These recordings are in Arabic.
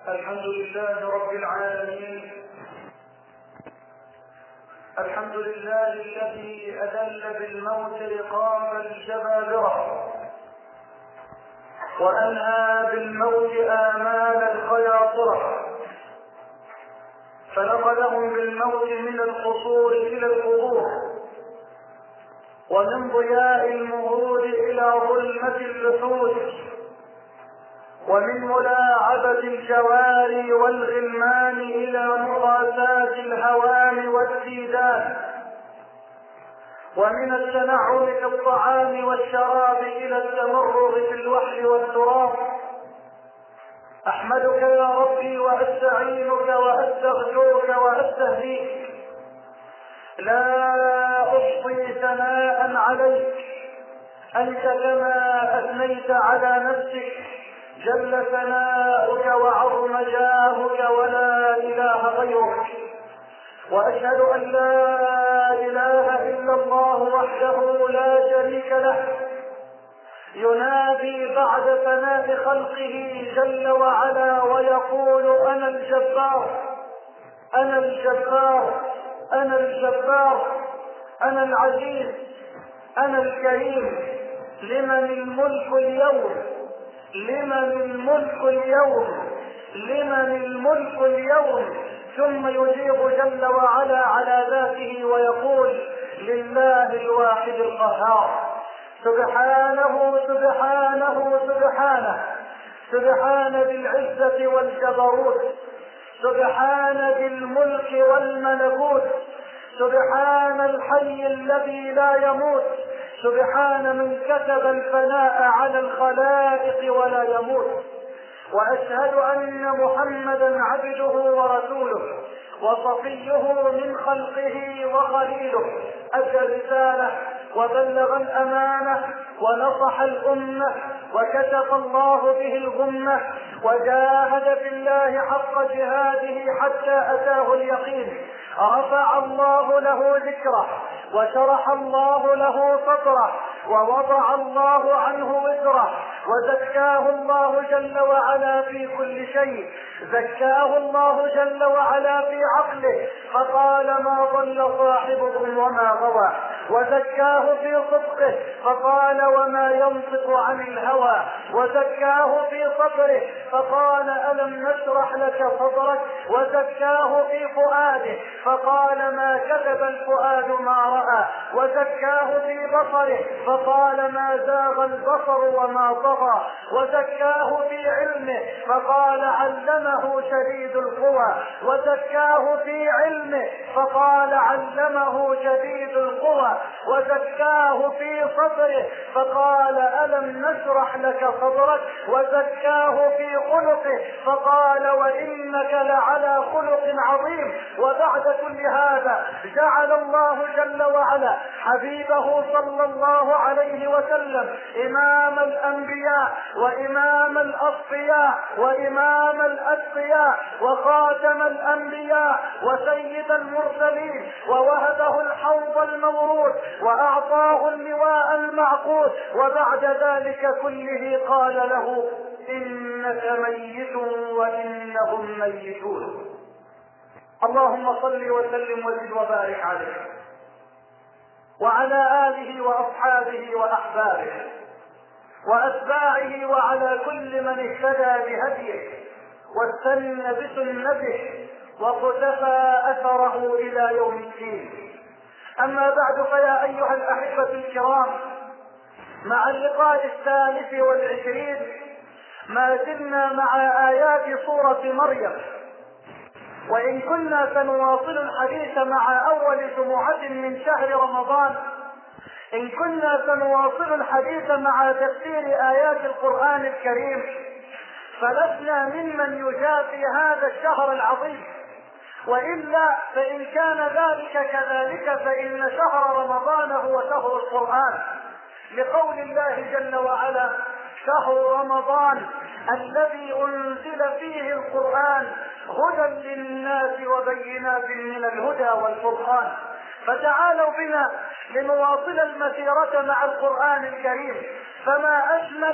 الحمد لله رب العالمين. الحمد لله الذي أذل بالموت رقاب الجبابرة وأنهى بالموت آمال الخياطرة، فنقلهم بالموت من القصور إلى القبور، ومن ضياء المهود إلى ظلمة اللحود، ومن ملاعبة الجواري والغلمان إلى مراساة الهوام والسيدان، ومن التنعم في الطعام والشراب إلى التمرغ في الوحل والتراب. أحمدك يا ربي وأستعينك وأستغفرك وأستهديك، لا أحصي ثناء عليك أنت كما أثنيت على نفسك، جل ثناؤك وعظم جاهك ولا إله غيرك. وأشهد أن لا إله إلا الله وحده لا شريك له، ينادي بعد فناء خلقه جل وعلا ويقول: أنا الجبار، أنا الجبار، أنا الجبار، أنا العزيز، أنا الكريم. لمن الملك اليوم، لمن الملك اليوم، لمن الملك اليوم. ثم يجيب جل وعلا على ذاته ويقول: لله الواحد القهار. سبحانه سبحانه سبحانه، سبحان ذي العزة والجبروت، سبحان ذي الملك والملكوت، سبحان الحي الذي لا يموت، سبحان من كتب الفناء على الخلائق ولا يموت. وأشهد أن محمدا عبده ورسوله وصفيه من خلقه وخليله، أدى الرسالة وبلغ الأمانة ونصح الأمة وكشف الله به الغمة، وجاهد في الله حق جهاده حتى أتاه اليقين. رفع الله له ذكره وشرح الله له صدره ووضع الله عنه وزره، وزكاه الله جل وعلا في كل شيء. زكاه الله جل وعلا في عقله فقال: ما ضل صاحبكم وما غوى. وزكاه في صدقه فقال: وما ينطق عن الهوى. وزكاه في صدره فقال: ألم نشرح لك صدرك. وزكاه في فؤاده فقال: ما كذب الفؤاد ما رأى. وزكاه في بصره فقال: ما زاغ البصر وما طغى. وزكاه في علمه فقال: علمه شديد القوى. وزكاه في علمه فقال: علمه شديد القوى. وزكاه في صدره فقال: ألم نشرح لك صدرك. وزكاه في خلقه فقال: وإنك لعلى خلق عظيم. وبعد كل هذا جعل الله جل وعلا حبيبه صلى الله عليه وسلم إمام الأنبياء وإمام الأصفياء وإمام الأتقياء وخاتم الأنبياء وسيد المرسلين، ووهبه الحوض المورود وأعطاه اللواء المعقود. وبعد ذلك كله قال له: إنك ميت وإنهم ميتون. اللهم صل وسلم وزد وبارك عليه وعلى آله وأصحابه وأحبابه وأتباعه وعلى كل من اهتدى بهديه واستنى بسنته وقتفى أثره إلى يوم الدين. أما بعد، فيا أيها الأحبة الكرام، مع اللقاء 23 ما زلنا مع آيات سورة مريم، وإن كنا سنواصل الحديث مع أول جمعة من شهر رمضان، إن كنا سنواصل الحديث مع تفسير آيات القرآن الكريم، فلسنا ممن يجافي هذا الشهر العظيم. وإلا فإن كان ذلك كذلك فإن شهر رمضان هو شهر القرآن، لقول الله جل وعلا: شهر رمضان الذي أنزل فيه القرآن هدى للناس وبينات من الهدى والفرقان. فتعالوا بنا لنواصل المسيرة مع القرآن الكريم، فما أجمل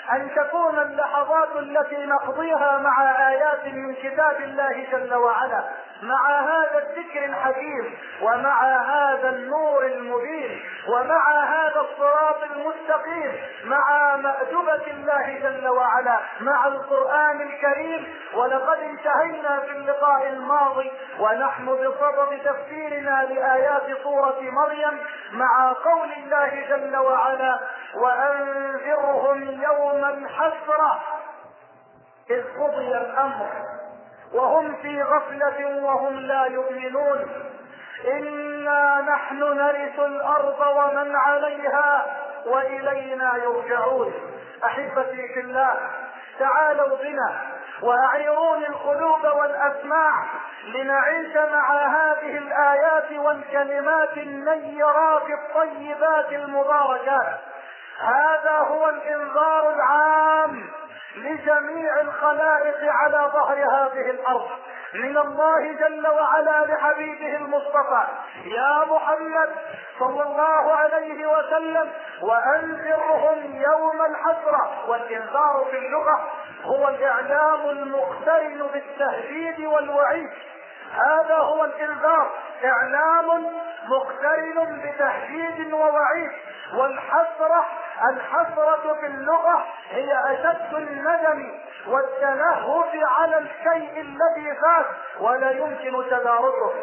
أن تكون اللحظات التي نقضيها مع آيات من كتاب الله جل وعلا، مع هذا الذكر الحكيم، ومع هذا النور المبين، ومع هذا الصراط المستقيم، مع مأدبة الله جل وعلا، مع القرآن الكريم. ولقد انتهينا في اللقاء الماضي ونحن بصدد تفسيرنا لآيات سورة مريم مع قول الله جل وعلا: وأنذرهم يوم الحسرة إذ قضي الأمر وهم في غفلة وهم لا يؤمنون إنا نحن نرث الأرض ومن عليها وإلينا يرجعون. أحبتي في الله، تعالوا بنا وأعيروني القلوب والأسماع لنعيش مع هذه الآيات والكلمات النيرات الطيبات المباركات. هذا هو الإنذار العام لجميع الخلائق على ظهر هذه الأرض من الله جل وعلا لحبيبه المصطفى يا محمد صلى الله عليه وسلم: وأنذرهم يوم الحسرة. والإنذار في اللغة هو الإعلام المقترن بالتهديد والوعيد. هذا هو الإنذار، إعلام مقترن بتهديد ووعيد. والحسرة، الحسرة في اللغة هي أشد الندم والتلهف على الشيء الذي فات ولا يمكن تداركه.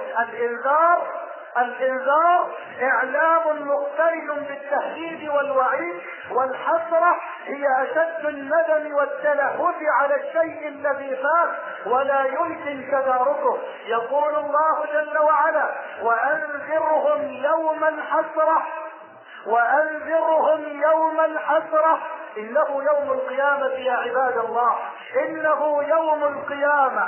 الإنذار إعلام مقترن بالتهديد والوعيد، والحسرة هي أشد الندم والتلهف على الشيء الذي فات ولا يمكن تداركه. يقول الله جل وعلا: وأنذرهم يوم الحسرة، وأنذرهم يوم الحسرة. إنه يوم القيامة يا عباد الله، إنه يوم القيامة،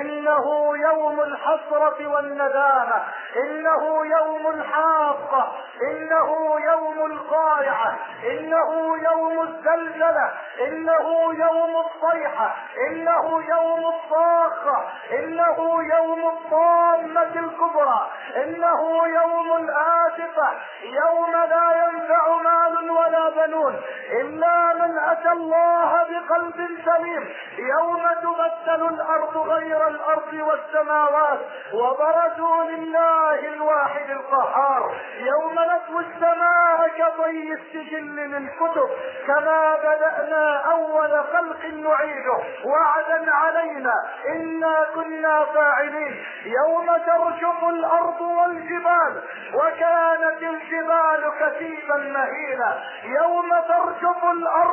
إنه يوم الحسرة والندامة، إنه يوم الحاقة، إنه يوم القارعة، إنه يوم الزلزلة، إنه يوم الصيحة، إنه يوم الصاخة، إنه يوم الطامة الكبرى، إنه يوم الآسفة، يوم لا ينفع مال ولا بنون إلا من أتى الله بقلب سليم، يوم تبدل الأرض غير الأرض والسماوات وبرزوا لله الواحد القهار، يوم نطوي السماء كطي السجل للكتب، كما بدأنا أول خلق نعيده وعدا علينا إنا كنا فاعلين، يوم ترجف الأرض والجبال وكانت الجبال كثيبا مهيلا، يوم ترجف الأرض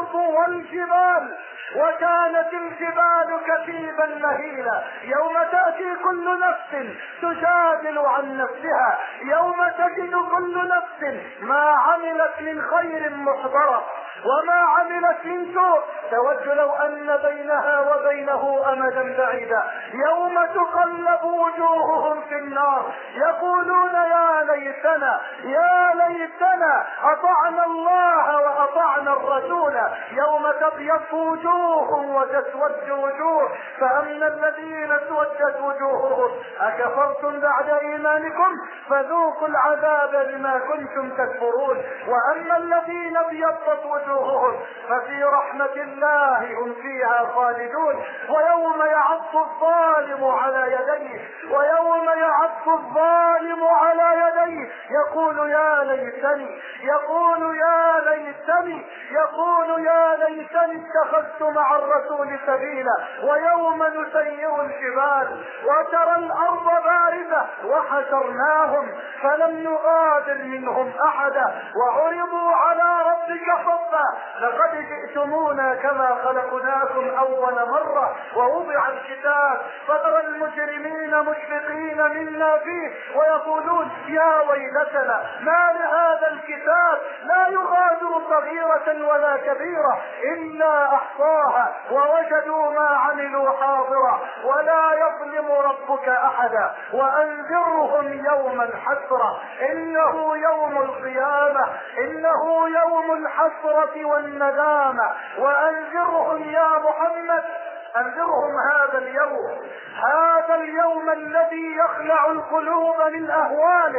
والجبال وكانت الجبال كثيبا مهيلا، يوم تأتي كل نفس تجادل عن نفسها، يوم تجد كل نفس ما عملت من خير محضرة وما عملت من سوء تود لو أن بينها وبينه أمدا بعيدا، يوم تقلب وجوههم في النار يقولون يا ليتنا يا ليتنا أطعنا الله وأطعنا الرسول، يوم تبيض وجوه وتسود وجوه، فأما الذين اسودت وجوههم أكفرتم بعد إيمانكم فذوقوا العذاب بما كنتم تكفرون، وأما الذين ابيضت وجوههم ففي رحمة الله هم فيها خالدون، ويوم يعض الظالم على يديه، ويوم يعض الظالم على يديه يقول يا ليتني، يقول يا ليتني، يقول يا ليتني اتخذت مع الرسول سبيلا، ويوم نسير الجبال وترى الأرض باردة وحشرناهم فلم نغادر منهم أحدا وعرضوا على ربك صفا لقد جئتمونا كما خلقناكم أول مرة، ووضع الكتاب فترى المجرمين مشفقين مما فيه ويقولون يا ويلتنا ما لهذا الكتاب لا يغادر صغيرة ولا كبيرة إلا أحصاها ووجدوا ما عملوا حاضرا ولا يظلم ربك أحدا. وأنذرهم يوم الحسرة، إنه يوم القيامة، إنه يوم الحسرة والندامة. وأنذرهم يا محمد، أنذرهم هذا اليوم، هذا اليوم الذي يخلع القلوب من أهواله،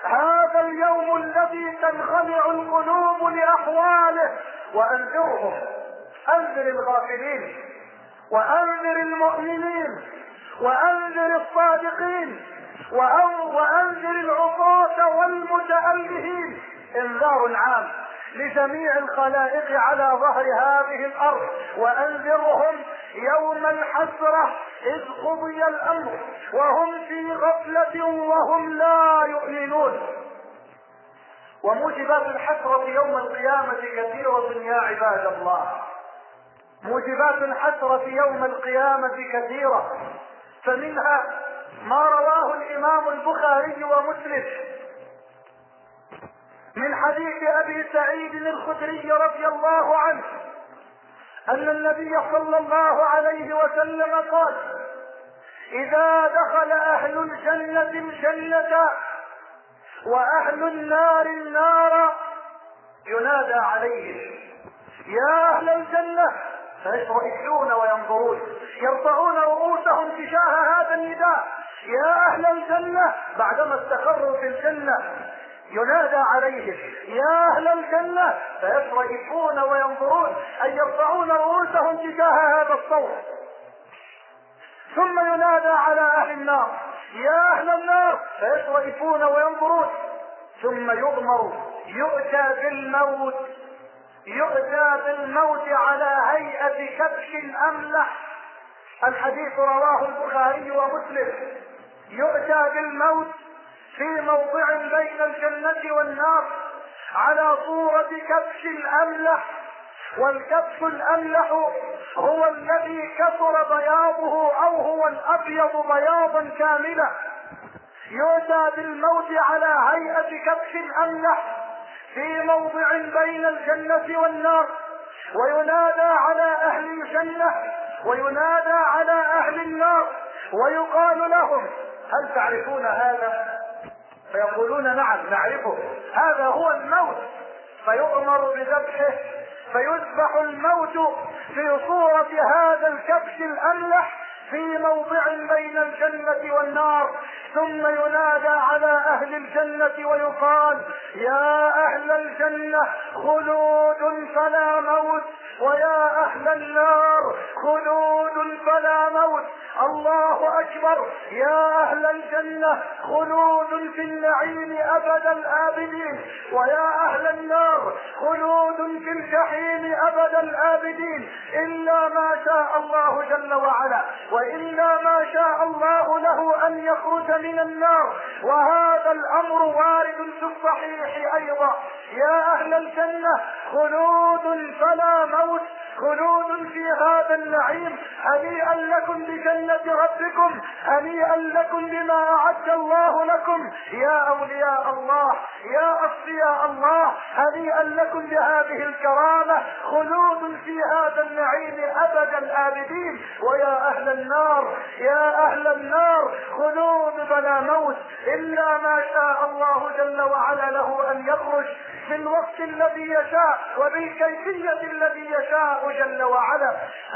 هذا اليوم الذي تنخلع القلوب لأحواله. وأنذرهم انذر الغافلين وانذر المؤمنين وانذر الصادقين وانذر العصاة والمتألهين. انذار عام لجميع الخلائق على ظهر هذه الارض. وانذرهم يوم الحسرة اذ قضي الامر وهم في غفلة وهم لا يؤمنون. وموجبات الحسرة يوم القيامة كثيرة يا عباد الله. موجبات الحسرة يوم القيامة كثيرة، فمنها ما رواه الامام البخاري ومسلم من حديث ابي سعيد الخدري رضي الله عنه ان النبي صلى الله عليه وسلم قال: اذا دخل اهل الجنة الجنة واهل النار النار ينادى عليهم: يا اهل الجنة، فيشرئون وينظرون يرفعون رؤوسهم تجاه هذا النداء: يا اهل الجنة، بعدما استقروا في الجنة ينادى عليهم: يا اهل الجنة، فيشرئون وينظرون اي يرفعون رؤوسهم تجاه هذا الصوت. ثم ينادى على اهل النار: يا اهل النار، فيشرئون وينظرون. ثم يؤتى بالموت على هيئة كبش املح. الحديث رواه البخاري ومسلم. يؤتى بالموت في موضع بين الجنة والنار على صورة كبش املح. والكبش الاملح هو الذي كثر بياضه او هو الابيض بياضا كاملا. يؤتى بالموت على هيئة كبش املح في موضع بين الجنة والنار، وينادى على اهل الجنة وينادى على اهل النار ويقال لهم: هل تعرفون هذا؟ فيقولون: نعم نعرفه، هذا هو الموت. فيؤمر بذبحه فيذبح الموت في صورة هذا الكبش الاملح في موضع بين الجنة والنار. ثم ينادى على اهل الجنة ويقال: يا اهل الجنة خلود فلا موت، ويا اهل النار خلود فلا موت. الله اكبر. يا اهل الجنة خلود في النعيم ابد الابدين، ويا اهل النار خلود في الجحيم ابد الابدين، الا ما شاء الله جل وعلا، وإلا ما شاء الله له أن يخرج من النار. وهذا الأمر وارد في الصحيح أيضا. يا أهل الجنة خلود فلا موت، خلود في هذا النعيم، هنيئا لكم بجنة ربكم، هنيئا لكم بما أعد الله لكم يا أولياء الله، يا أصفياء الله، هنيئا لكم بهذه الكرامة، خلود في هذا النعيم أبد الآبدين. ويا أهل النار، يا أهل النار خلود بلا موت، إلا ما شاء الله جل وعلا له أن يخرج في الوقت الذي يشاء وبالكيفية الذي يشاء جل وعلا.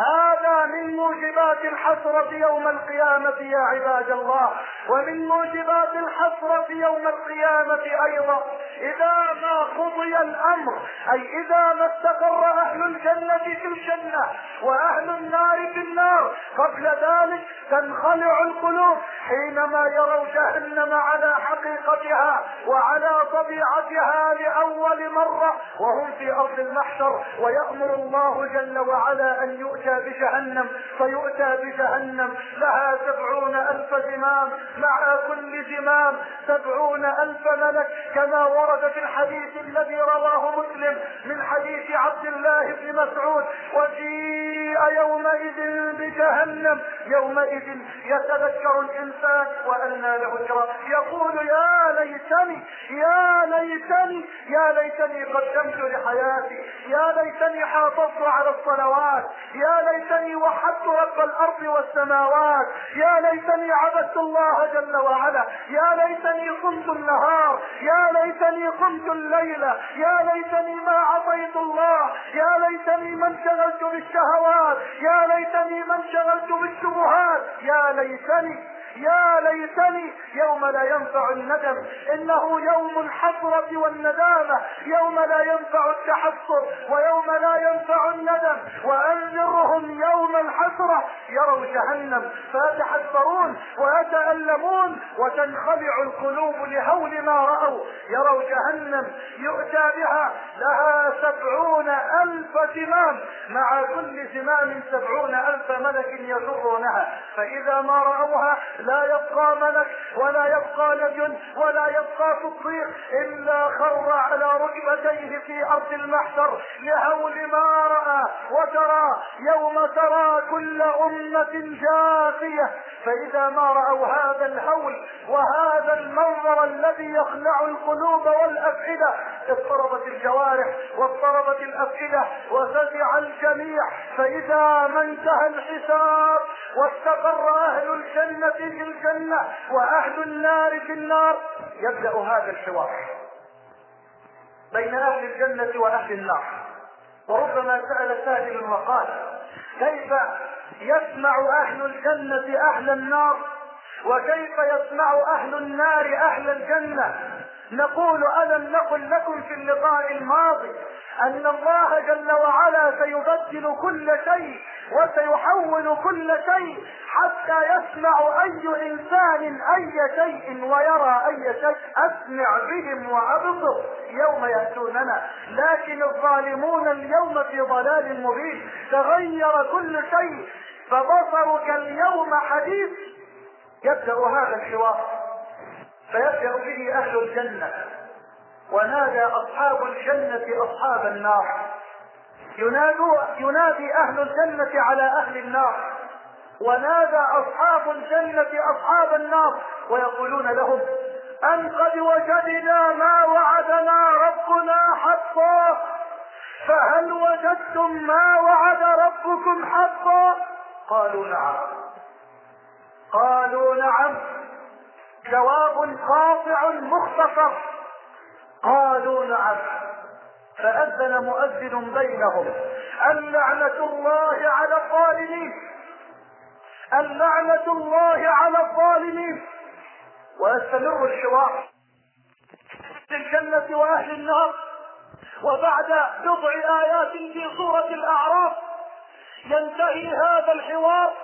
هذا من موجبات الحسرة يوم القيامة يا عباد الله. ومن موجبات الحسرة يوم القيامة أيضا إذا ما قضي الأمر، أي إذا ما استقر أهل الجنة في الجنة وأهل النار في النار، قبل ذلك تنخلع القلوب حينما يروا جهنم على حقيقتها وعلى طبيعتها لأول مرة وهم في أرض المحشر، ويأمر الله جل وعلا أن يؤتى بجهنم، فيؤتى بجهنم لها 70,000 زمام، مع كل زمام 70,000 ملك، كما ورد في الحديث الذي رواه مسلم من حديث عبد الله بن مسعود: وجيء يومئذ بجهنم، يومئذ يتذكر الإنسان وأنى له الذكرى، يقول: يا ليتني يا ليتني يا ليتني قدمت لحياتي، يا ليتني حافظت على الصلوات، يا ليتني وحدت رب الأرض والسماوات، يا ليتني عبدت الله جل وعلا، يا ليتني قمت النهار، يا ليتني قمت الليل، يا ليتني ما عصيت الله، يا ليتني ما انشغلت بالشهوات، يا ليتني ما انشغلت بالشبهات، يا ليتني يا ليتني يوم لا ينفع الندم، إنه يوم الحسرة والندامة، يوم لا ينفع التحسر ويوم لا ينفع الندم. وأنذرهم يوم الحسرة يروا جهنم فيتحسرون ويتألمون وتنخلع القلوب لهول ما رأوا. يروا جهنم يؤتى بها لها 70,000 زمام، مع كل زمام 70,000 ملك يجرونها، فإذا ما رأوها لا يبقى ملك ولا يبقى لجن ولا يبقى صديق إلا خر على ركبتيه في أرض المحشر لهول ما رأى. وترى يوم ترى كل أمة جاثية، فإذا ما رأوا هذا الهول وهذا المنظر الذي يخلع القلوب والأفئدة اضطربت الجوارح واضطربت الأفئدة وفزع الجميع. فإذا ما انتهى الحساب واستقر أهل الجنة في الجنة وأهل النار في النار، يبدأ هذا الحوار بين أهل الجنة وأهل النار. وربما سأل سائل وقال: كيف يسمع أهل الجنة أهل النار وكيف يسمع أهل النار أهل الجنة؟ نقول: ألم نقل لكم في اللقاء الماضي أن الله جل وعلا سيبدل كل شيء وسيحول كل شيء حتى يسمع أي إنسان أي شيء ويرى أي شيء. أسمع بهم وأبصر يوم يأتوننا، لكن الظالمون اليوم في ضلال مبين. تغير كل شيء فبصرك اليوم حديث. يبدأ هذا الحوار فيبدأ به أهل الجنة، ونادى أصحاب الجنة أصحاب النار. ينادي أهل الجنة على أهل النار، ونادى أصحاب الجنة أصحاب النار ويقولون لهم: أن قد وجدنا ما وعدنا ربنا حقا، فهل وجدتم ما وعد ربكم حقا؟ قالوا: نعم. قالوا: نعم. جواب قاطع مختصر. قالوا: نعم. فأذن مؤذن بينهم: اللعنة الله على الظالمين، اللعنة الله على الظالمين. ويستمر الحوار في الجنة وأهل النار. وبعد بضع آيات في سورة الأعراف ينتهي هذا الحوار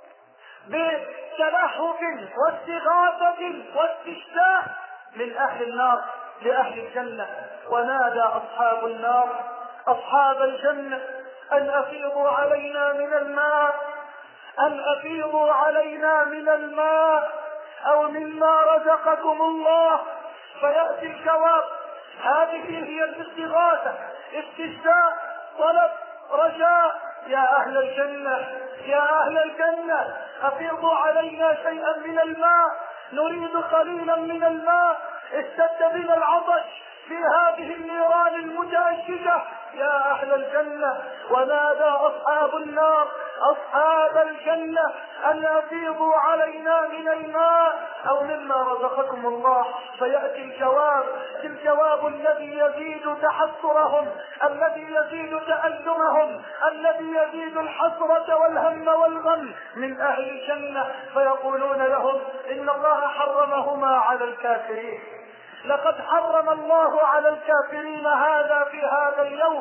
بتلهف واستغاثة واستشفاء من أهل النار لأهل الجنة. ونادى أصحاب النار أصحاب الجنة: أن أفيضوا علينا من الماء، أن أفيضوا علينا من الماء أو مما رزقكم الله. فيأتي الجواب. هذه هي الاستغاثة، استشفاء، طلب، رجاء. يا أهل الجنة، يا أهل الجنة، أفيضوا علينا شيئا من الماء، نريد قليلا من الماء، اشتد بنا العطش في هذه النيران المتأشجة يا أهل الجنة. ونادى أصحاب النار أصحاب الجنة: أن أفيضوا علينا من الماء أو مما رزقكم الله. فيأتي الجواب الذي يزيد تحسرهم، الذي يزيد تألمهم، الذي يزيد الحسرة والهم والغم من أهل الجنة. فيقولون لهم: إن الله حرمهما على الكافرين. لقد حرم الله على الكافرين هذا في هذا اليوم.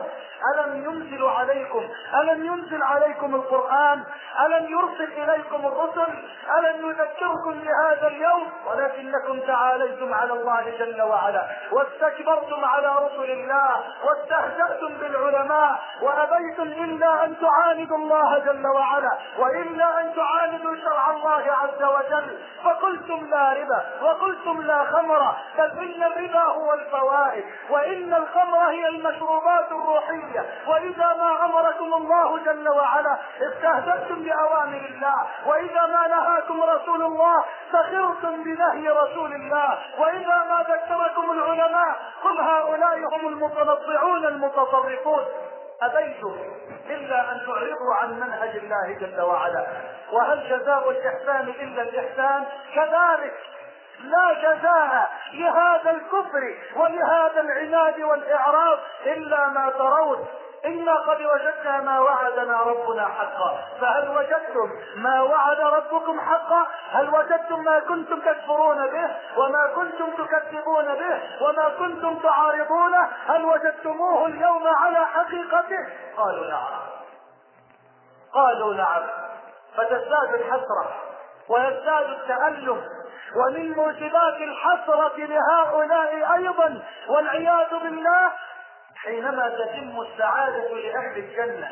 ألم ينزل عليكم القرآن؟ ألم يرسل إليكم الرسل؟ ألم يذكركم بهذا اليوم؟ ولكنكم تعاليتم على الله جل وعلا واستكبرتم على رسل الله واستهزأتم بالعلماء وأبيتم إلا أن تعاندوا الله جل وعلا وإلا أن تعاندوا شرع الله عز وجل. فقلتم لا ربا وقلتم لا خمر، بل إن الربا هو الفوائد وإن الخمر هي المشروبات الروحية. وإذا ما أمركم الله جل وعلا استهزأتم بأوامر الله، وإذا ما نهاكم رسول الله سخرتم بنهي رسول الله، وإذا ما ذكركم العلماء هم هؤلاء هم المتنطعون المتصرفون. أبيتم إلا أن تعرضوا عن منهج الله جل وعلا. وهل جزاء الإحسان إلا الإحسان؟ كذلك لا جزاء لهذا الكفر ولهذا العناد والإعراض إلا ما ترون، إنا قد وجدنا ما وعدنا ربنا حقا. فهل وجدتم ما وعد ربكم حقا؟ هل وجدتم ما كنتم تكفرون به وما كنتم تكذبون به وما كنتم تعارضونه؟ هل وجدتموه اليوم على حقيقته؟ قالوا نعم. قالوا نعم. فتزداد الحسرة ويزداد التألم. ومن موجبات الحسرة لهؤلاء أيضا والعياذ بالله حينما تتم السعادة لأهل الجنة،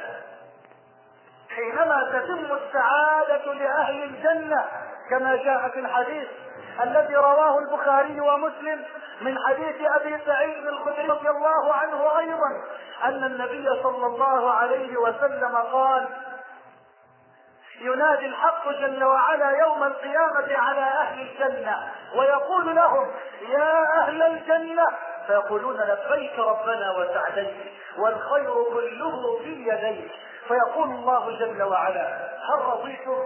حينما تتم السعادة لأهل الجنة كما جاء في الحديث الذي رواه البخاري ومسلم من حديث أبي سعيد الخدري رضي الله عنه أيضا أن النبي صلى الله عليه وسلم قال: ينادي الحق جل وعلا يوم القيامة على أهل الجنة ويقول لهم: يا أهل الجنة، فيقولون: لبيك ربنا وسعديك والخير كله في يديك. فيقول الله جل وعلا: هل رضيتم؟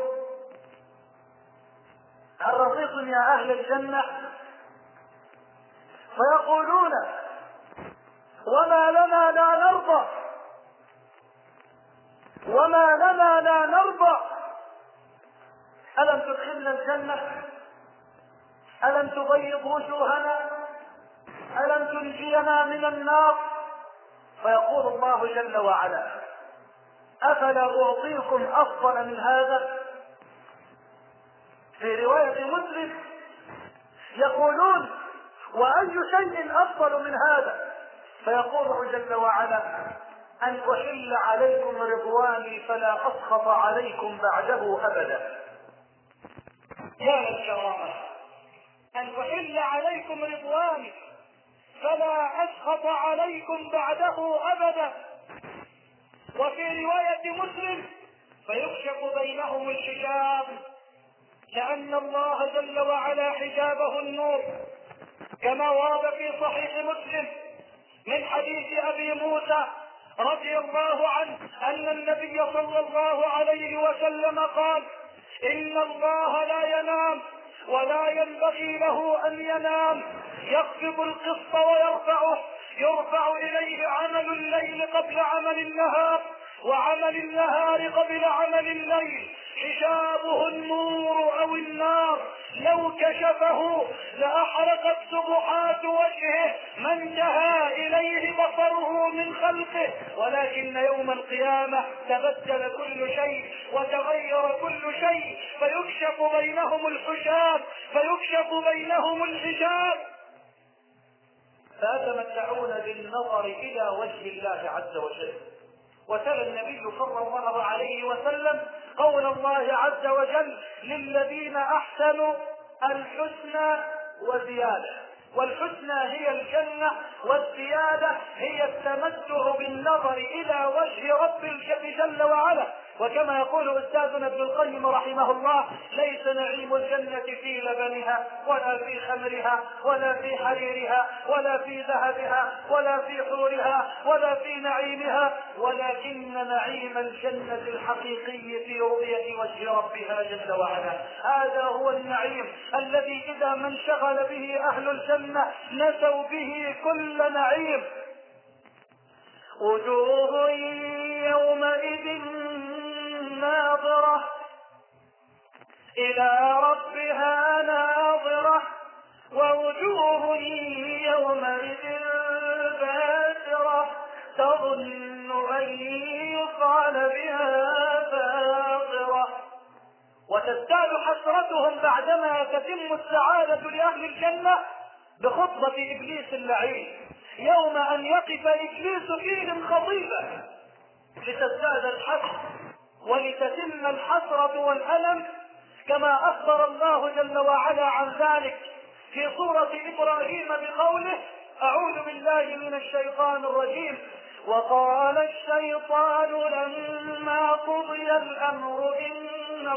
هل رضيتم يا أهل الجنة؟ فيقولون: وما لنا لا نرضى، وما لنا لا نرضى. ألم تدخلنا الجنة؟ ألم تبيض وجوهنا؟ ألم تنجينا من النار؟ فيقول الله جل وعلا: أفلا أعطيكم أفضل من هذا؟ في رواية مسلم يقولون: وأي شيء أفضل من هذا؟ فيقول جل وعلا: أن أحل عليكم رضواني فلا أسخط عليكم بعده أبدا. يا الكرامة، أن أحل عليكم رضواني فلا أسخط عليكم بعده أبدا. وفي رواية مسلم: فيكشف بينهم الحجاب لأن الله جل وعلا حجابه النور، كما ورد في صحيح مسلم من حديث أبي موسى رضي الله عنه أن النبي صلى الله عليه وسلم قال: إن الله لا ينام ولا ينبغي له أن ينام، يخفض القسط ويرفعه، يرفع إليه عمل الليل قبل عمل النهار وعمل النهار قبل عمل الليل، حجابه النور أو النار، لو كشفه لأحرقت سبحات وجهه ما انتهى إليه بصره من خلقه، ولكن يوم القيامة تبدل كل شيء وتغير كل شيء، فيكشف بينهم الحجاب، فيكشف بينهم الحجاب، فيتمتعون بالنظر إلى وجه الله عز وجل. وتلا النبي صلى الله عليه وسلم قول الله عز وجل: للذين أحسنوا الحسنى وزيادة. والحسنى هي الجنة، والزيادة هي التمتع بالنظر إلى وجه رب جل وعلا. وكما يقول أستاذنا ابن القيم رحمه الله: ليس نعيم الجنة في لبنها ولا في خمرها ولا في حريرها ولا في ذهبها ولا في حورها ولا في نعيمها، ولكن نعيم الجنة الحقيقي في رؤية وجه ربها جل وعلا. هذا هو النعيم الذي إذا ما انشغل به أهل الجنة نسوا به كل نعيم. وجوه يومئذ ناظرة إلى ربها ناظرة ووجوه يومئذ باسرة تظن أن يفعل بها فاقرة. وتزداد حسرتهم بعدما تتم السعادة لأهل الجنة بخطبة إبليس اللعين يوم أن يقف إبليس فيهم خطيبا، لتزداد الحسر ولتتم الحسرة والألم، كما أخبر الله جل وعلا عن ذلك في سورة إبراهيم بقوله: أعوذ بالله من الشيطان الرجيم: وقال الشيطان لما قضي الأمر إن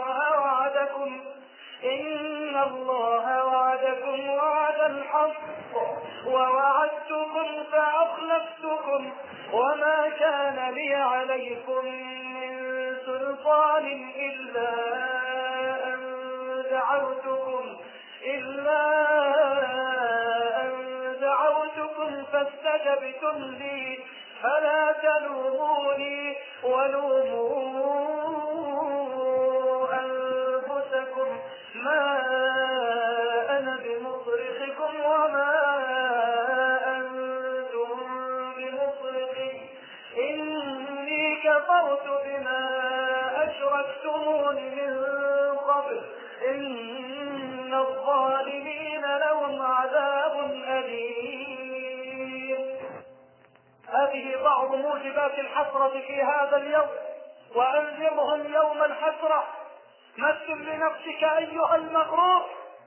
الله وعدكم وعد الحق ووعدتكم فأخلفتكم وما كان لي عليكم من سلطان إلا أن دعوتكم فاستجبتم لي فلا تلوموني ولوموا أنفسكم، ما أنا بمصرخكم وما أنتم بمصرخي، إني كفرت بما أشركتمون من قبل، إن الظالمين لهم عذاب أليم. هذه بعض موجبات الحسرة في هذا اليوم، وأنذرهم يوم الحسرة. مثل لنفسك أيها المغرور،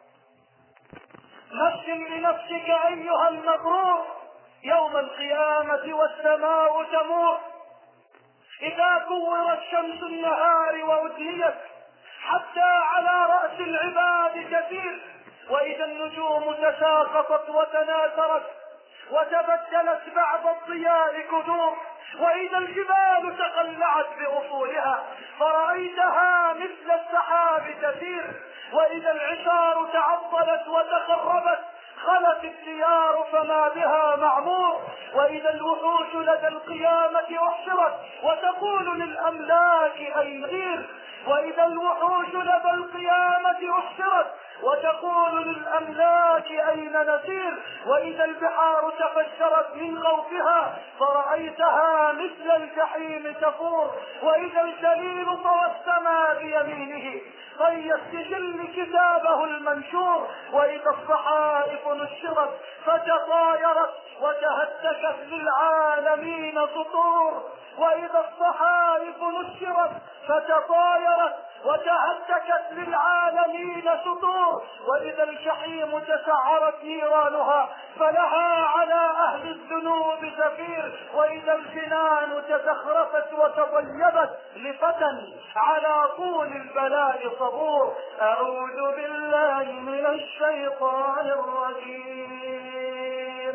مثل لنفسك أيها المغرور يوم القيامة والسماء تمور، إذا كورت شمس النهار وأدنيت حتى على رأس العباد كثير، وإذا النجوم تساقطت وتناثرت وتبدلت بعد الضياء كدور، وإذا الجبال تقلعت بأصولها فرأيتها مثل السحاب تسير، وإذا العشار تعطلت وتخربت خلت الديار فما بها معمور، وإذا الوحوش لدى القيامة أحشرت وتقول للأملاك أين نذير، وإذا الوحوش لدى القيامة أحشرت وتقول للأملاك أين نسير، وإذا البحار تفجرت من خوفها فرأيتها مثل الجحيم تفور، وإذا الجليل طوى السماء بيمينه طي السجل كتابه المنشور، وإذا الصحائف نشرت فتطايرت وتهتكت للعالمين سطور، وإذا الصحائف نشرت فتطايرت وتهتكت للعالمين سطور، وإذا الجحيم تسعرت نيرانها فلها على أهل الذنوب زفير، وإذا الجنان تزخرفت وتضيبت لفتى على طول البلاء صبور. أعوذ بالله من الشيطان الرجيم.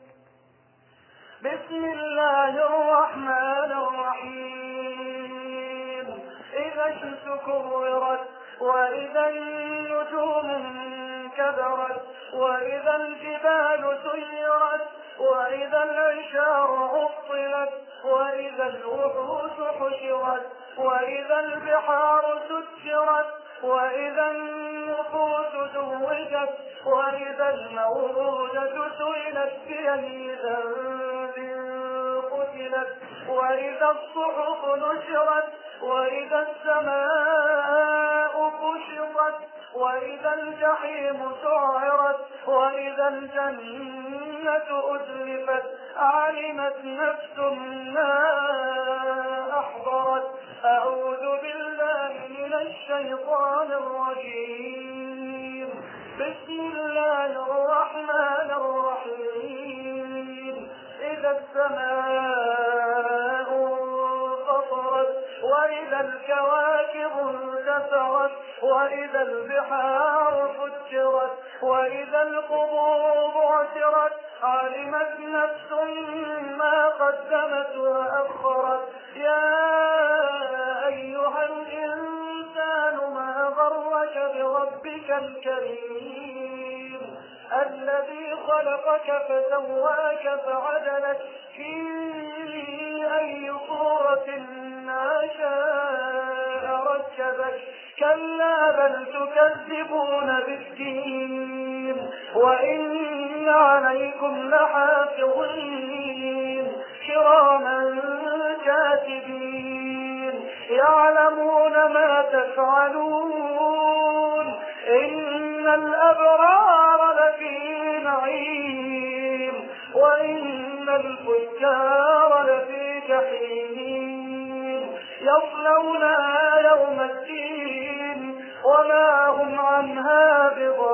بسم الله الرحمن الرحيم. إذا الشمس كورت وإذا النجوم انكدرت وإذا الجبال سيرت وإذا العشار عطلت وإذا الوحوش حشرت وإذا البحار سجرت وإذا النفوس زوجت وإذا الموءودة سئلت بأي ذنب قتلت وإذا الصحف نشرت وإذا السماء كشطت وإذا الجحيم سعرت وإذا الجنة أزلفت علمت نفس ما أحضرت. أعوذ بالله من الشيطان الرجيم. بسم الله الرحمن الرحيم. إذا السماء انفطرت وإذا الكواكب انتثرت وإذا البحار فجرت وإذا القبور بعثرت علمت نفس ما قدمت وأخرت. يا أيها الإنسان ما غرك بربك الكريم الذي خلقك فسواك فعدلك في أي صورة ما شاء ركبك. كلا بل تكذبون بالدين وإن عليكم لحافظين كراما كاتبين يعلمون ما تفعلون. إن الأبرار لفي نعيم وإن الفجار لفي جحيم يصلونها يوم الدين وما هم عنها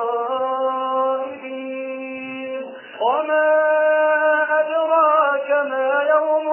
بغائبين. وما أدراك ما يوم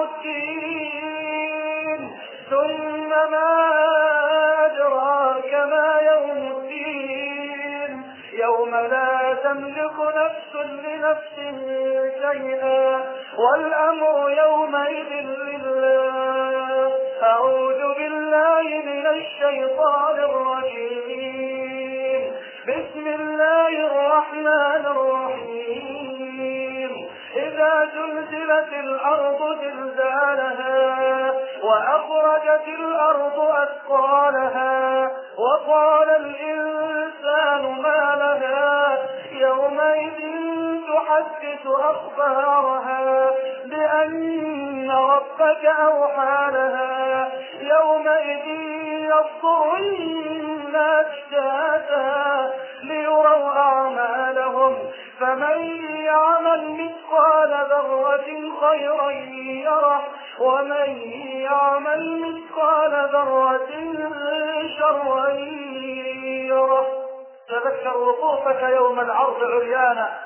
الدين ثم ما أدراك ما يوم الدين يوم لا تملك نفس لنفس شيئا والأمر يومئذ لله. أعوذ بالله من الشيطان الرجيم. بسم الله الرحمن الرحيم. إذا زلزلت وزلزلت الأرض زلزالها وأخرجت الأرض أثقالها وقال الإنسان ما لها يومئذ تحدث أخبارها بأن ربك أوحى لها يومئذ يصدر الناس أشتاتا ليروا أعمالهم فمن يعمل مثقال ذرة خيرا يره ومن يعمل مثقال ذرة شرا يره. تذكر وقوفك يوم العرض عريانا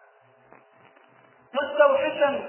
مستوحشا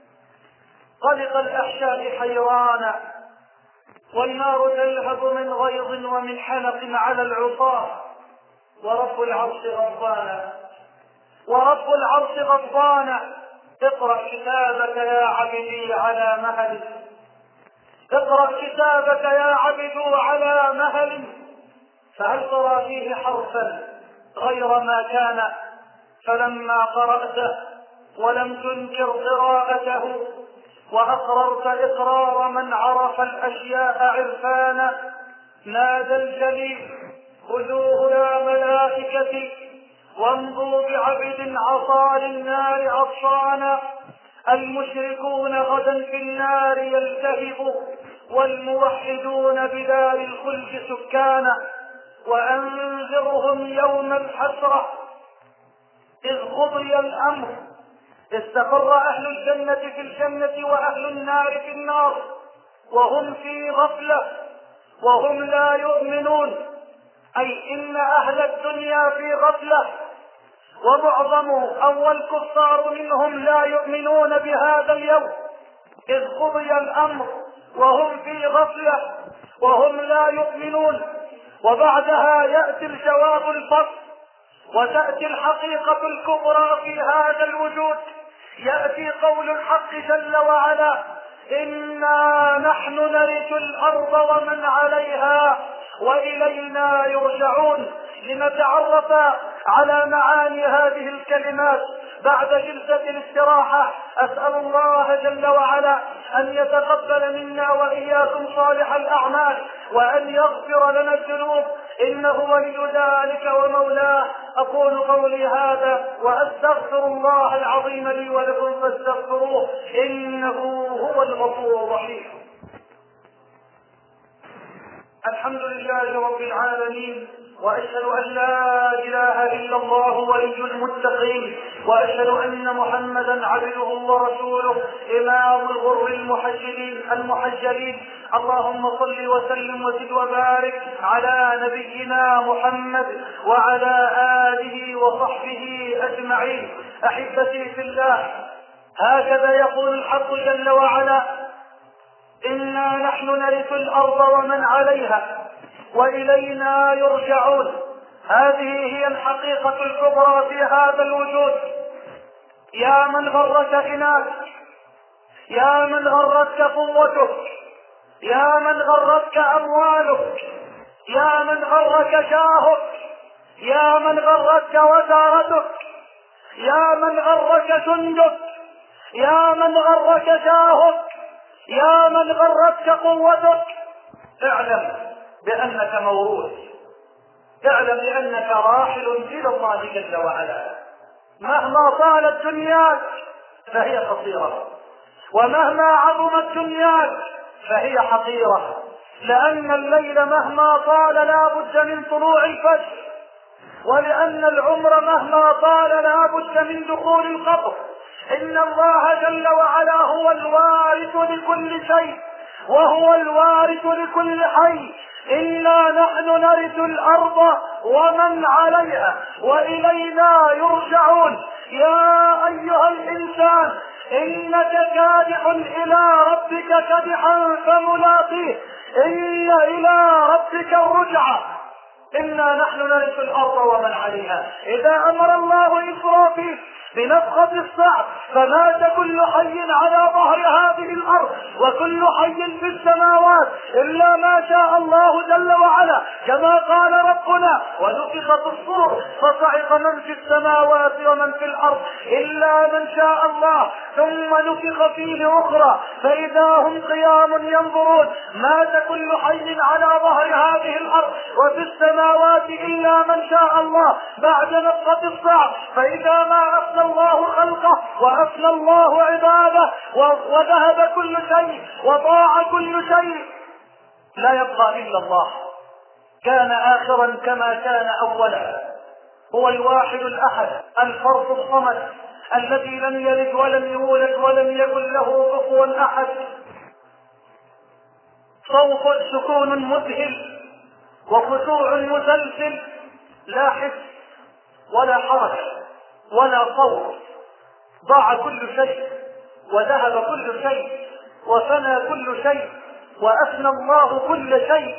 قلق الأحشاء حيرانا والنار تلهب من غيظ ومن حنق على العصاة ورب العرش غضبانا ورب العرش غضبانا. اقرأ كتابك يا عبدي على مهل اقرأ كتابك يا عبد على مهل فهل ترى فيه حرفا غير ما كان فلما قرأته ولم تنكر قراءته وأقررت إقرار من عرف الأشياء عرفانا نادى الجليل خذوه يا ملائكتي وامضوا بعبد عصى للنار عطشانا المشركون غدا في النار يلتهب والموحدون بدار الخلد سكانا وأنذرهم يوم الحسرة إذ قضي الأمر استقر أهل الجنة في الجنة وأهل النار في النار وهم في غفلة وهم لا يؤمنون أي إن أهل الدنيا في غفلة ومعظم أو الكفار منهم لا يؤمنون بهذا اليوم إذ قضي الأمر وهم في غفلة وهم لا يؤمنون. وبعدها يأتي الجواب الفصل وتأتي الحقيقة الكبرى في هذا الوجود. يأتي قول الحق جل وعلا إنا نحن نرث الأرض ومن عليها وإلينا يرجعون. لنتعرف على معاني هذه الكلمات بعد جلسة الاستراحة أسأل الله جل وعلا أن يتقبل منا وإياكم صالح الأعمال وأن يغفر لنا الذنوب إنه ولي ذلك ومولاه. أقول قولي هذا وأستغفر الله العظيم لي ولكم فاستغفروه إنه هو الغفور الرحيم. الحمد لله رب العالمين وأشهد أن لا إله إلا الله ولي المتقين وأشهد أن محمدا عبده ورسوله إمام الغر المحجلين. اللهم صل وسلم وزد وبارك على نبينا محمد وعلى آله وصحبه أجمعين. أحبتي في الله هكذا يقول الحق جل وعلا إنا نحن نرث الأرض ومن عليها وإلينا يرجعون. هذه هي الحقيقة الكبرى في هذا الوجود. يا من غرك غناك يا من غرتك قوتك يا من غرتك أموالك يا من غرك جاهك يا من غرتك وزارتك يا من غرك جندك يا من غرك جاهك يا من غرتك قوتك. اعلم بأنك موروث اعلم بأنك راحل إلى الله جل وعلا. مهما طالت دنياك فهي قصيرة ومهما عظمت دنياك فهي حقيرة لأن الليل مهما طال لا بد من طلوع الفجر ولأن العمر مهما طال لا بد من دخول القبر. إن الله جل وعلا هو الوارث لكل شيء وهو الوارث لكل حي. إنا نحن نرث الأرض ومن عليها وإلينا يرجعون. يا أيها الإنسان إنك كادح إلى ربك كدحا فملاقيه إن إلى ربك الرجعة. إنا نحن نرث الأرض ومن عليها. إذا أمر الله إسرافيل بنفخة الصعق فمات كل حي على ظهر هذه الأرض وكل حي في السماوات إلا ما شاء الله جل وعلا، كما قال ربنا: ونفخ في الصور فصعق من في السماوات ومن في الأرض إلا من شاء الله، ثم نفخ فيه أخرى فإذا هم قيام ينظرون. مات كل حي على ظهر هذه الأرض وفي السماوات إلا من شاء الله بعد نفخة الصعق، فإذا ما أفنى الله خلقه وأفنى الله عباده وذهب كل شيء وضاع كل شيء لا يبقى إلا الله. كان آخرا كما كان أولا، هو الواحد الأحد الفرد الصمد الذي لم يلد ولم يولد ولم يكن له كفوا أحد. صوت سكون مذهل وخشوع مسلسل، لا حس ولا حركة ولا صوت، ضاع كل شيء وذهب كل شيء وفنى كل شيء وأفنى الله كل شيء.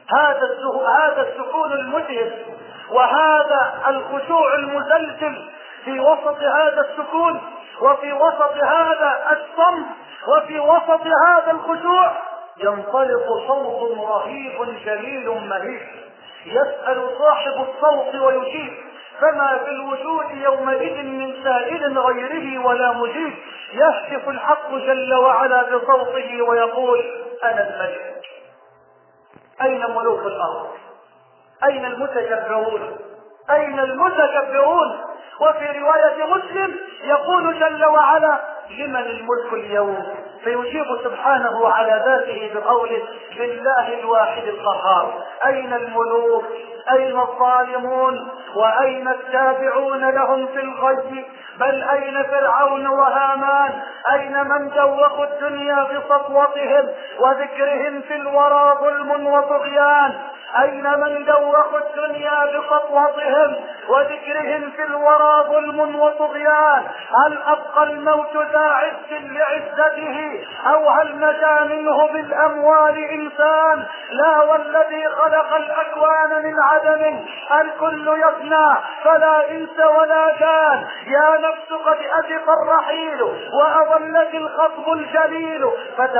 هذا السكون المذهل وهذا الخشوع المزلزل، في وسط هذا السكون وفي وسط هذا الصمت وفي وسط هذا الخشوع ينطلق صوت رهيب جليل مهيب، يسأل صاحب الصوت ويجيب، فما في الوجود يومئذ من سائل غيره ولا مجيب. يهتف الحق جل وعلا بصوته ويقول: أنا الملك. أين ملوك الأرض؟ أين المتكبرون؟ أين المتكبرون؟ وفي رواية مسلم يقول جل وعلا: لمن الملك اليوم؟ فيجيب سبحانه على ذاته بقوله: لله الواحد القهار. أين الملوك؟ أين الظالمون؟ وأين التابعون لهم في الغي؟ بل أين فرعون وهامان؟ أين من دوخوا الدنيا بسطوتهم وذكرهم في الورى ظلم وطغيان؟ أين من دوخوا الدنيا بسطوتهم وذكرهم في الورى ظلم وطغيان؟ هل أبقى الموت ذا عز لعزته أو هل نجا منه بالأموال إنسان؟ لا، والذي خلق الأكوان من عدم الكل يفنى فلا إنس ولا جان. يا نفس قد أزف الرحيل وأظلك الخطب الجليل،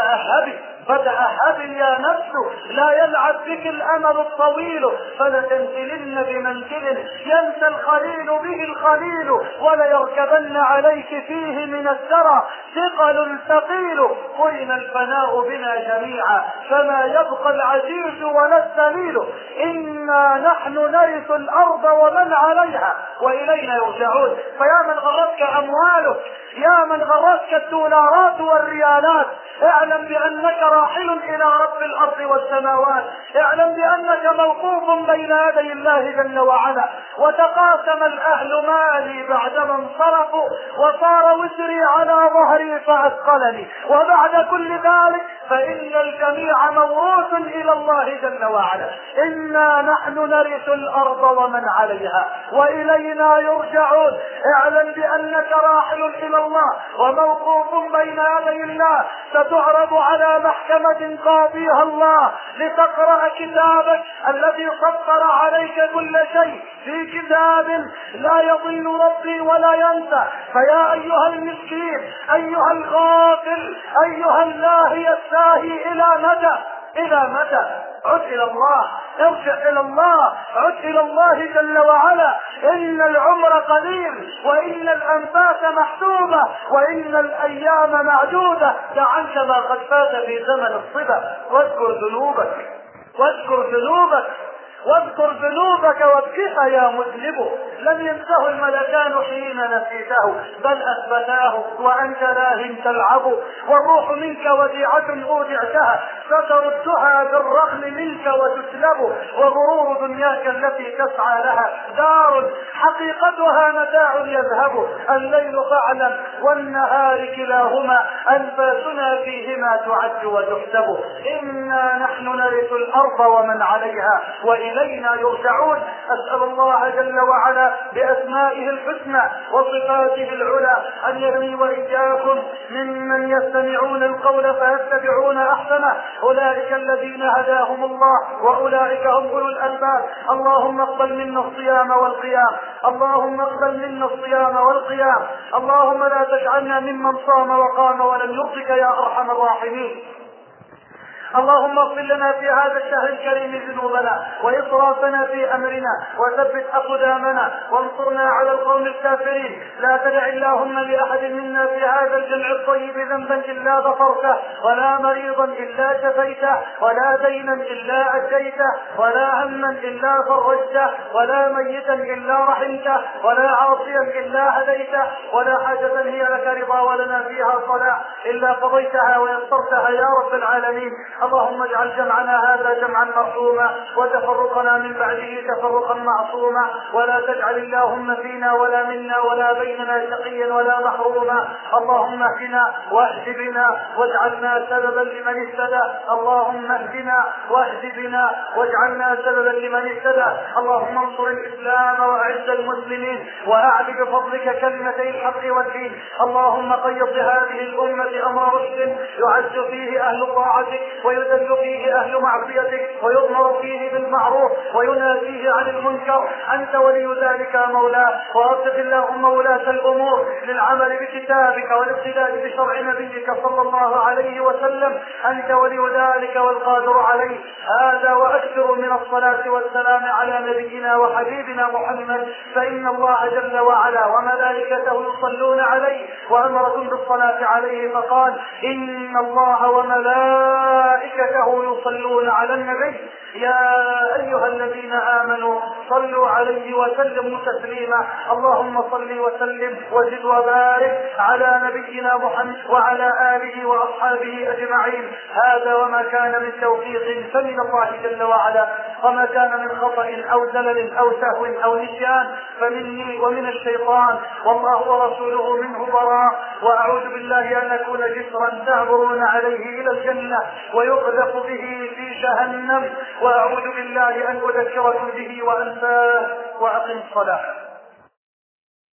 فتأهبي يا نفس لا يلعب بك الأمل الطويل، فلتنزلن بمنزل ينسى الخليل به الخليل، وليركبن عليك فيه من الثرى ثقل ثقيل. قلنا الفناء بنا جميعا فما يبقى العزيز ولا الذليل، إنا نحن نرث الأرض ومن عليها وإلينا يرجعون. فيا من غرتك أموالك، يا من غرتك الدولارات والريالات، اعلم بأنك راحل إلى رب الأرض والسماوات، اعلم بأنك موقوف بين يدي الله جل وعلا. وتقاسم الأهل مالي بعدما انصرفوا وصار وزري على ظهري فأثقلني، وبعد كل ذلك فإن الجميع موروث إلى الله جل وعلا. إنا نحن نرث الأرض ومن عليها وإلينا يرجعون. اعلم بأنك راحل إلى الله وموقوف بين يدي الله، ستعرض على محكمة قاضيها الله لتقرأ كتابك الذي سطر عليك كل شيء في كتاب لا يضل ربي ولا ينسى. فيا أيها المسكين، أيها الغافل، أيها اللاهي الساهي، إلى متى؟ إلى متى؟ عد إلى الله، ارجع إلى الله، عد إلى الله جل وعلا. إن العمر قليل وإن الأنفاس محسوبة وإن الأيام معدودة. دع عنك ما قد فات في زمن الصبا واذكر ذنوبك، واذكر ذنوبك، واذكر ذنوبك وابكها يا مذنب. لم ينسه الملكان حين نسيته بل أثبتاه وأنت لاه تلعب. والروح منك وديعة أودعتها ستردها بالرغم منك وتسلب. وغرور دنياك التي تسعى لها دار حقيقتها متاع يذهب. الليل فاعلم والنهار كلاهما أنفاسنا فيهما تعد وتحسب. إنا نحن نرث الأرض ومن عليها وإلينا يرجعون. أسأل الله جل وعلا بأسمائه الحسنى وصفاته العلى أن يرني وإياكم ممن يستمعون القول فيتبعون أحسنه. أولئك الذين هداهم الله وأولئك هم أولو الألباب. اللهم اقبل منا الصيام والقيام، اللهم اقبل منا الصيام والقيام. اللهم لا تجعلنا ممن صام وقام ولم يرضك يا ارحم الراحمين. اللهم اغفر لنا في هذا الشهر الكريم ذنوبنا وإسرافنا في أمرنا وثبت أقدامنا وانصرنا على القوم الكافرين. لا تدع اللهم لأحد منا في هذا الجمع الطيب ذنبا إلا غفرته، ولا مريضا إلا شفيته، ولا دينا إلا أديته، ولا هما إلا فرجته، ولا ميتا إلا رحمته، ولا عاصيا إلا هديته، ولا حاجة هي لك رضا ولنا فيها صلاح إلا قضيتها ويسرتها يا رب العالمين. اللهم اجعل جمعنا هذا جمعا مرحوما وتفرقنا من بعده تفرقا معصوما، ولا تجعل اللهم فينا ولا منا ولا بيننا شقيا ولا محروما. اللهم اهدنا واهد بنا واجعلنا سببا لمن اهتدى. اللهم اهدنا واهد بنا واجعلنا سببا لمن اهتدى. اللهم انصر الاسلام واعز المسلمين واعل بفضلك كلمتي الحق والدين. اللهم قيض هذه الامه امر رشد يعز فيه اهل طاعتك ويذل فيه اهل معصيتك ويؤمر فيه بالمعروف وينهى فيه عن المنكر. انت ولي ذلك يا مولاه. ووفق اللهم ولاة الامور للعمل بكتابك والاقتداء بشرع نبيك صلى الله عليه وسلم. انت ولي ذلك والقادر عليه. هذا واكثر من الصلاة والسلام على نبينا وحبيبنا محمد، فان الله جل وعلا وملائكته يصلون عليه وامركم بالصلاة عليه فقال ان الله وملائكته يصلون على النبي يا ايها الذين امنوا صلوا عليه وسلموا تسليما. اللهم صل وسلم وزد وبارك على نبينا محمد وعلى اله واصحابه اجمعين. هذا وما كان من توفيق فمن الله جل وعلا، وما كان من خطأ او زلل او سهو او نسيان فمني ومن الشيطان، والله ورسوله منه براء. واعوذ بالله ان اكون جسرا تعبرون عليه الى الجنة ويقذف به في جهنم، واعوذ بالله ان اذكركم به وانساه. واقم الصلاة.